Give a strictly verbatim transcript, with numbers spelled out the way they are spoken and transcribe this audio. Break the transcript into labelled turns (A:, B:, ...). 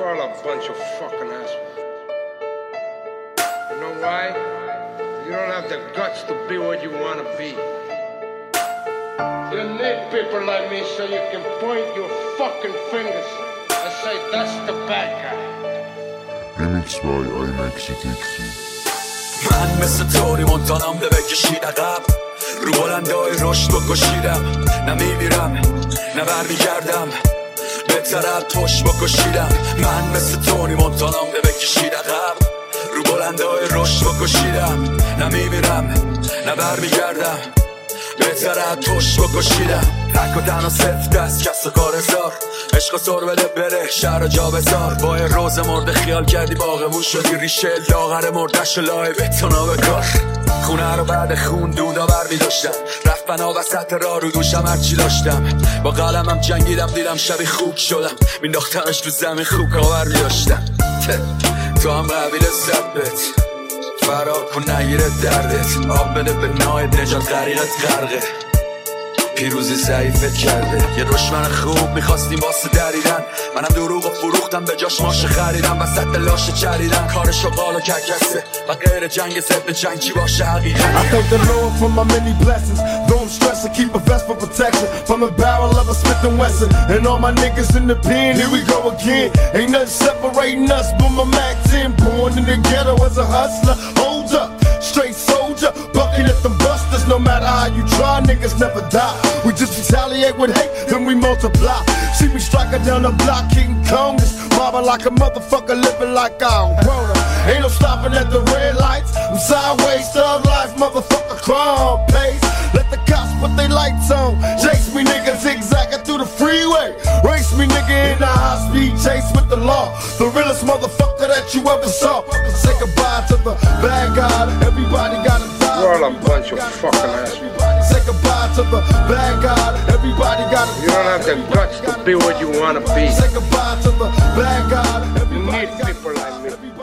A: You're all a bunch of fucking assholes. You know why? You don't have the guts to be what you want to be. You need people like me so you can point your fucking fingers and say, that's the bad guy.
B: Remix by iMaxitixi.
C: من مثل توری مونتانام بکشید عقب رو بلندای رشد بکشیدم نمیمیرم نه برمیگردم بهتر پشت بکشیدم من مثل تونی مونتانام بکشید عقب رو بلندای رشد بکشیدم نمیمیرم نه برمیگردم بهتر پشت بکشیدم تک و تنها صفت دست کس و کار زار عشق و سر بده بره شهر و جا بزار با یه روز مرده خیال کردی باغمون شدی ریشه لاغر مردش و لای بتونا بکار خونه رو بعد خون دودا بر می داشتم رفت بنا وسط را رو دوشم هرچی داشتم با قلمم جنگیدم دیدم شبی خوک شدم مینداختمش تو زمین خوک آور می داشتم تو هم قبیل زبت فرار کن نگیره دردت آب بده به نایت نجات غریقت غرقه پیروزی ضعیفت کرده یه دشمن خوب میخواستیم واسه دریدن منم دروغ و فروختم به جاش ماشه خریدم وسط لاشه چریدن کار شغال و کرکسه و غیر جنگ ضد جنگ چی باشه حقیقت
D: I thank the Lord for my many blessings. Don't stress and keep a vest for protection from the barrel of a Smith and Wesson. And all my niggas in the pen, here we go again. Ain't nothing separating us but my Mac ten. Born in the ghetto as a hustler. Hold up, straight soldier, bucking at them busters. No matter how you try, niggas never die. We just retaliate with hate, then we multiply. See me striking down the block, King Kong is mobbing like a motherfucker, living like I don't want her. Ain't no stopping at the red lights. I'm sideways, thug life, motherfucker, crime pace. Let the cops put their lights on. Chase me, nigga, zigzagging through the freeway. Race me, nigga, in a high-speed chase with the law. The realest motherfucker that you ever saw. Say goodbye to the bad guy. Everybody gotta die.
A: You're all a bunch of fucking assholes.
D: Say goodbye to the bad guy. Everybody gotta die.
A: You don't have the guts to be what you want to be.
D: Say goodbye to the bad guy.
A: You need people like me.